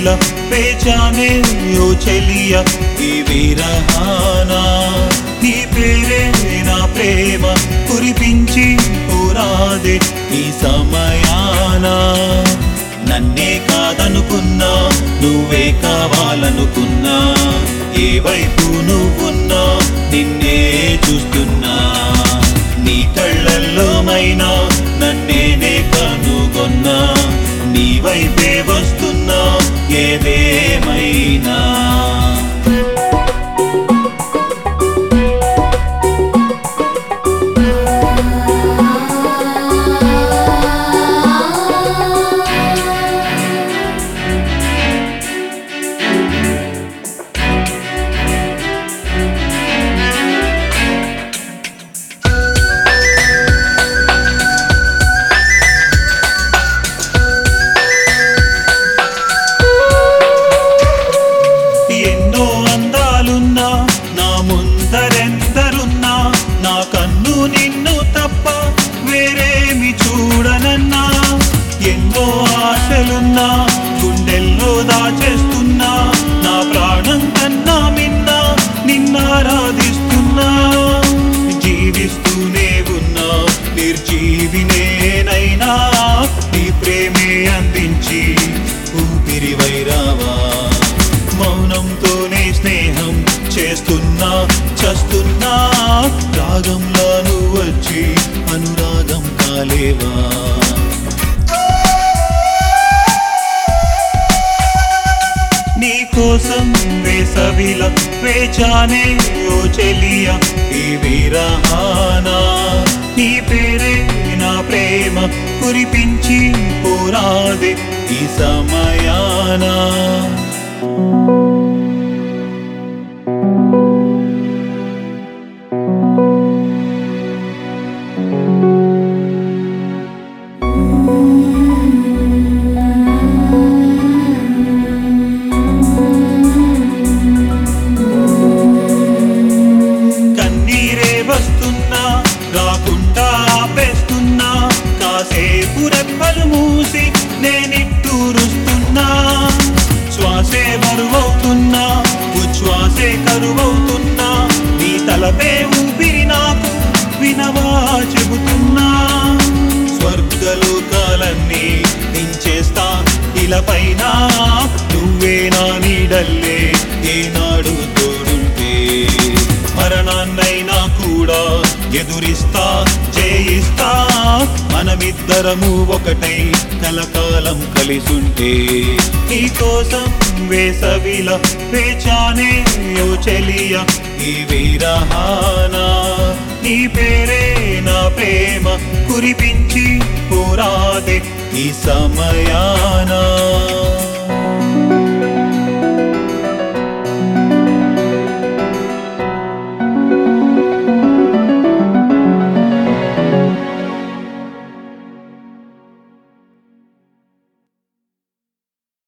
వేసవిల వేచానే ఓ చెలియ ఈ విరహానా నీ పేరే నా ప్రేమ కురిపించి పోరాదే ఈ సమయానా నన్నే కాదనుకున్నా నువ్వే కావాలనుకున్నా ఏ వైపు నువ్వున్నా నిన్నే చూస్తున్నా నీ కళ్ళల్లో మైనా నన్నే కనుగొన్నా నీ వైపే వస్తున్నా ఏదేమైనా నా ముందరెందరున్నా నా కన్ను నిన్ను తప్ప వేరేమి చూడనన్నా ఎన్నో ఆశలున్నా గుండెల్లో దాచేస్తున్నా నా ప్రాణం కన్నా మిన్న నిన్నారాధిస్తున్నా జీవిస్తూనే ఉన్నా నిర్జీవినేనైనా నీ ప్రేమే అందించి ఊపిరి వైరావా మౌనంతోనే స్నేహం చేస్తున్నా చస్తున్నా రాగంలో నువ్వు వచ్చి అనురాగం కాలేవా నీ కోసం వేసవిల వేచానే ఓ చెలియ ఈ విరహానా నీ పేరే నా ప్రేమ కురిపించి పోరాదే ఈ సమయానా కన్నీరే వస్తున్నా రాకుండా ఆపేస్తున్నా కాసేపు రెప్పలు మూసి నేనిట్టూరుస్తున్నా శ్వాసే బరువవుతున్నా ఉచ్ఛ్వాసే కరువవుతున్నా నీ తలపే ఊపిరి నాకు వినవా చెబుతున్నా స్వర్గలోకాలన్నీ నించేస్తా ఇలపైన నువ్వే నా నీడల్లే ఏనాడు తోడుంటే మరణాన్నైనా కూడా ఎదురిస్తా జయిస్తా మనమిద్దరము ఒకటై కలకాలం కలిసుంటే నీ కోసం వేసవిల వేచానే ఓ చెలియ ఈ విరహానా నీ పేరే నా ప్రేమ కురిపించి పోరాదే ఈ సమయానా